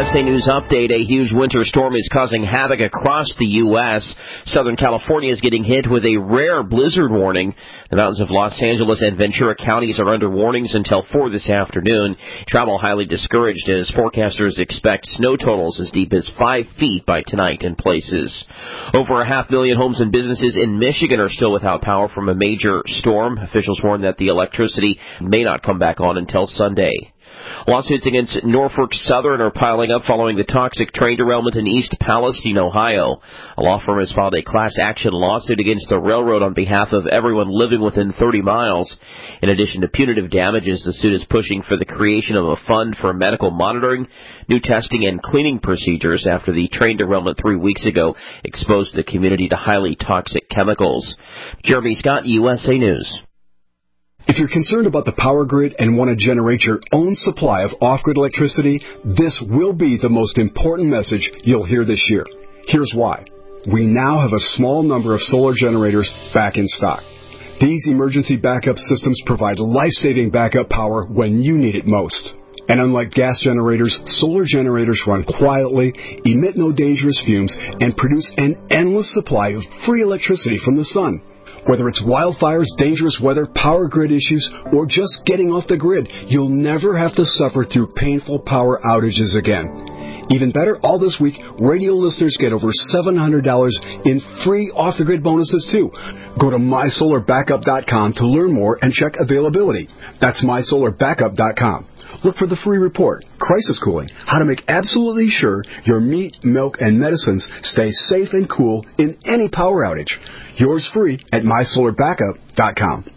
USA News Update. A huge winter storm is causing havoc across the U.S. Southern California is getting hit with a rare blizzard warning. The mountains of Los Angeles and Ventura counties are under warnings until 4 this afternoon. Travel highly discouraged as forecasters expect snow totals as deep as 5 feet by tonight in places. Over 500,000 homes and businesses in Michigan are still without power from a major storm. Officials warn that the electricity may not come back on until Sunday. Lawsuits against Norfolk Southern are piling up following the toxic train derailment in East Palestine, Ohio. A law firm has filed a class action lawsuit against the railroad on behalf of everyone living within 30 miles. In addition to punitive damages, the suit is pushing for the creation of a fund for medical monitoring, new testing, and cleaning procedures after the train derailment 3 weeks ago exposed the community to highly toxic chemicals. Jeremy Scott, USA News. If you're concerned about the power grid and want to generate your own supply of off-grid electricity, this will be the most important message you'll hear this year. Here's why. We now have a small number of solar generators back in stock. These emergency backup systems provide life-saving backup power when you need it most. And unlike gas generators, solar generators run quietly, emit no dangerous fumes, and produce an endless supply of free electricity from the sun. Whether it's wildfires, dangerous weather, power grid issues, or just getting off the grid, you'll never have to suffer through painful power outages again. Even better, all this week, radio listeners get over $700 in free off-the-grid bonuses, too. Go to mysolarbackup.com to learn more and check availability. That's mysolarbackup.com. Look for the free report, Crisis Cooling, how to make absolutely sure your meat, milk, and medicines stay safe and cool in any power outage. Yours free at mysolarbackup.com.